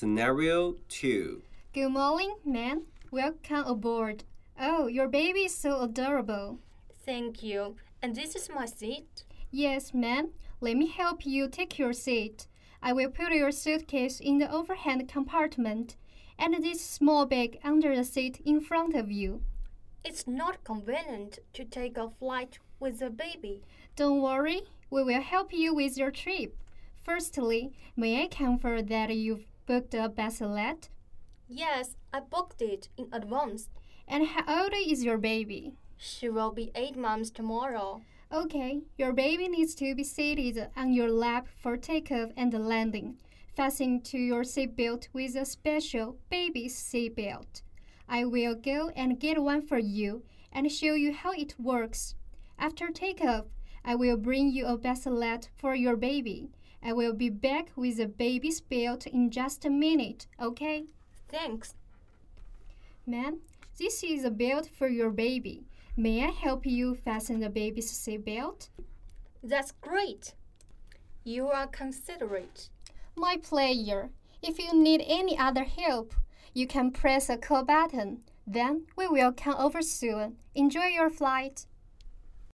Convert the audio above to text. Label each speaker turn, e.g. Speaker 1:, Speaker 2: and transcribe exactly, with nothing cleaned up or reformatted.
Speaker 1: Scenario two.
Speaker 2: Good morning, ma'am. Welcome aboard. Oh, your baby is so adorable.
Speaker 3: Thank you. And this is my seat?
Speaker 2: Yes, ma'am. Let me help you take your seat. I will put your suitcase in the overhead compartment and this small bag under the seat in front of you.
Speaker 3: It's not convenient to take a flight with a baby.
Speaker 2: Don't worry, we will help you with your trip. Firstly, may I confirm that you've booked a bassinet?
Speaker 3: Yes, I booked it in advance.
Speaker 2: And how old is your baby?
Speaker 3: She will be eight months tomorrow.
Speaker 2: Okay, your baby needs to be seated on your lap for takeoff and landing, fastened to your seatbelt with a special baby seatbelt. I will go and get one for you and show you how it works. After takeoff, I will bring you a bassinet for your baby. I will be back with a baby's belt in just a minute, okay?
Speaker 3: Thanks.
Speaker 2: Ma'am, this is a belt for your baby. May I help you fasten the baby's seatbelt?
Speaker 3: That's great. You are considerate.
Speaker 2: My pleasure. If you need any other help, you can press a call button. Then we will come over soon. Enjoy your flight.